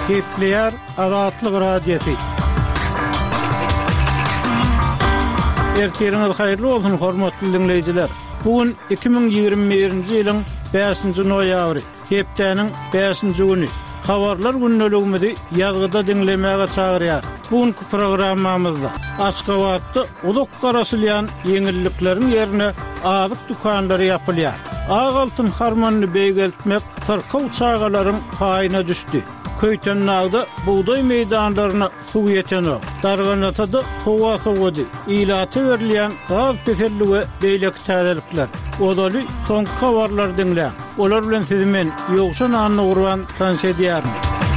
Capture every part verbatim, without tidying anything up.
Kepler Azatlyk Radiosu. Ertiriniz hayırlı olsun hormatly dinleyijiler. Bugün iki bin ýygrimi birinji ýylyň beşinji noýabry, hepdeniň beşinji güni. Habarlar günneligimizi ýazgyda dinlemäge çagyrýar. Bugünkü programmamyzda Aşgabatda uluk garaşylýan ýeňillikleriň ýerine azyk dükanlary ýapylýar. Ağaltyn harmanyny beýgeltmek tyrkyw çağalaryň paýyna düşdi. Köytennagda buğday meydanlaryna suw ýetenok. Darganatada howa sowady. Ilaty berilýän gaz peselli we beýlek täzelikler. Odaly soňky habarlar dinlä. Olar bilen sizi men ýogşan anny urban tanış edýärim.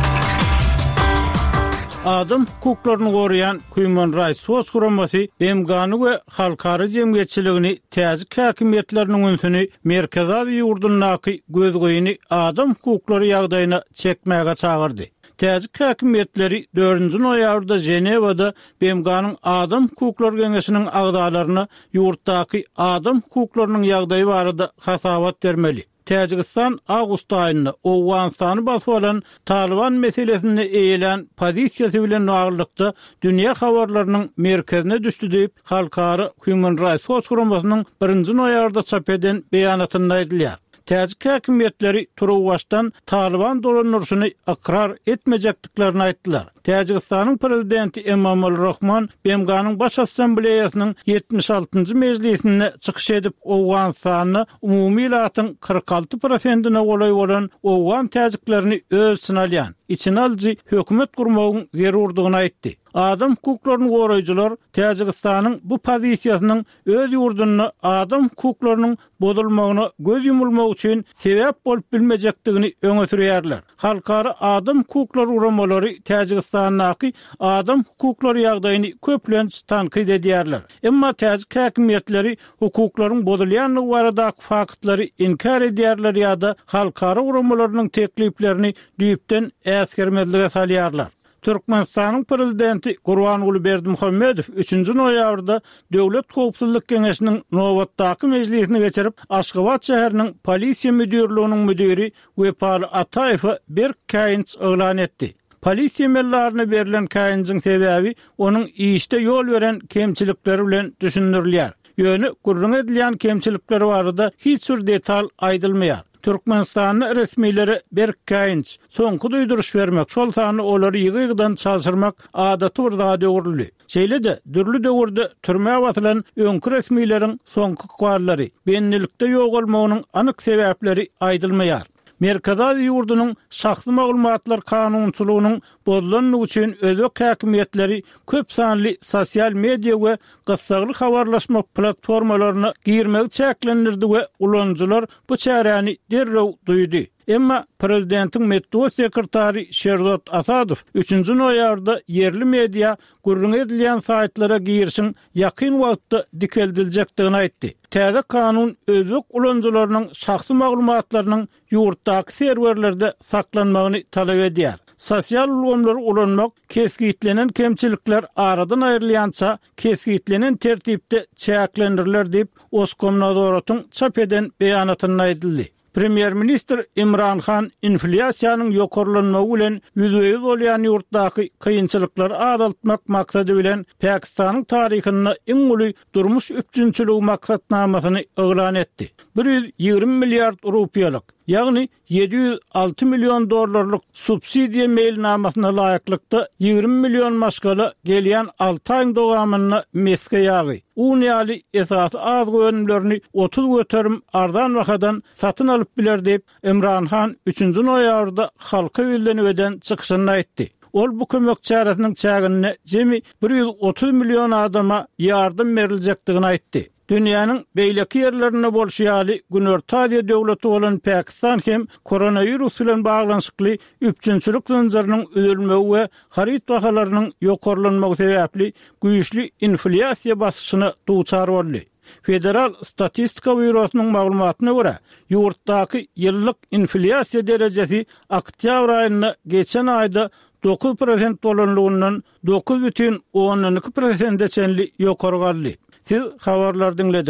Adam hukuklaryny goraýan Human Rights Watch guramasy B M G-ny we halkary jemgyýetçiligini täzik häkimetleriniň ünsüni merkezäli ýurdundaky gözgoýyny adam hukuklary ýagdaýyna çekmäge çagyrdy. Täzik häkimetleri dördünji noýabrda Jenewada B M G-nyň adam hukuklary geňeşiniň agdalaryna ýurtdaky adam hukuklarynyň ýagdaýy barada hasabat bermeli. Täjikistan awgust aýynda Owganstany basy bolan Taliban meselesini eýelen pozisiýasy bilen aýrylykda dünýä habarlarynyň merkezine düşdi diýip halkary Human Rights Watch guramasynyň birinji noýabrda çap eden beýanatynda aýdylýar. Täzik häkimetleri Turuwbaşdan Taliban dolanurşyny akrar etmejekdiklerini aýtdylar. Täjikistanyň prezidenti Emomali Rahman B M G-nyň baş assambleýasynyň ýetmiş altynjy mejlisine çykyş edip Owganstany umumy ilatyň kırk altı prosentine golaý bolan Owgan täjiklerini öz sınalýan içine alyjy hökümet gurmagyň zerurdygyny aýtdy. Adam hukuklaryny goraýjylar Täjikistanyň bu pozisiýasynyň öz ýurduna adam hukuklarynyň bozulmagyna göz yumulmak üçin sebäp bolup bilmejekdigini öňe sürýärler. Halkary adam hukuklary uramalary Täjikistanyň adam hukuklary ýagdaýyny köplenç tanqid edýärler. Emma täzik häkimetleri hukuklaryň bozulýanlygy baradaky faktlary inkar edýärler ýa-da halkary uramalarynyň tekliplerini düýpden äsgermezlige salýarlar. Türkmenistanyň prezidenti Gurbanuly Berdimuhammedow üçünji noýabrda Döwlet Howpsuzlyk Geňeşiniň nowatdaky mejlisine geçirip Aşgabat şäheriniň polisiýa müdürlüğiniň müdiri Wepaly Ataýew bir kaýynç elan etdi. Polisiýa mellaryna berilen kaýynçyň sebäbi onuň işde ýol beren kemçilikleri bilen düşündirilýär. Ýöne gurrun edilýän kemçilikleri barada hiç bir detal aýdylmaýar. Türkmenistan resmileri bir kaýynç soňky duýduruş bermek, şol sany olary ýygydan çalşyrmak adaty bir zat öwrüli. Şeýle-de dürli döwürde türmäge batylan öňkü resmileriň soňky kwallary, bennelikde ýok bolmagynyň anyk sebäpleri aýdylmaýar. Merkezäli ýurdunyň şahsy maglumatlar kanunçylygynyň bozulanyny üçin özek häkimetleri köp sanly sosial media we gysgaly habarlaşma platformalaryna girmek çäklendirdi we ulanjylar bu çäräni derrew duýdy. Emma prezidentiň medeniýet sekretary Sherzod Asadow üçünji noýabrda yerli media gurrun edilýän saytlara girişin ýakyn wagtda dikeldilejekdigini aýtdy. Täze kanun özek ulanjylarynyň şahsy maglumatlarynyň ýurtdaky serwerlerde saklanmagyny talap edýär. Sosial ulanmalar ulanmak, keskitlenen kemçilikler aradan aýrylýança keskitlenen tertipde çäklendiriler diýip Oskomnadoratyň çap eden beýanatyna aýdyldy. Premier Minister Imran Khan inflasiýanyň ýokarlanmagy bilen ýüzüýüz bolýan ýurtdaky kynçylyklar azaltmak maksady bilen Pakistanyň taryhyna iň uly durmuş üçinçiligi maksatnamasyny elan etdi. bir ýüz ýygrimi milliard rupiýalyk, ýagny ýedi ýüz alty million dollarlyk subsidiýa mailnamasyna laýyklykda ýygrimi million maşgala gelýän alty aýyň dowamyna meske ýagy. Uniýaly esasy az önümlerini otuz göterim ardan wakadan satyn alyp biler diýip Imran Khan üçünji noýabrda halka ýönelik eden çykyşyny aýtdy. Ol bu kömek çäresiniň çägini jemi bir ýüz otuz million adama ýardym beriljekdigini aýtdy. Dünýäniň beýleki ýerlerine bolşýaly Günorta döwleti bolan Pakistan hem koronavirus bilen baglanyşykly üçinçilik zynjyrynyň üzülmegi we harit bahalarynyň ýokarlanmagy sebäpli güýçli inflasiýa basyşyna duçar boldy. Federal Statistika Bürosynyň maglumatyna görä, ýurtdaky ýyllyk inflasiýa derejesi oktyabr aýyna geçen aýda dokuz prosent bolanlygyndan dokuz бүтүн on iki prosentçe ýokary galdy. Siz habarlar dinlediniz.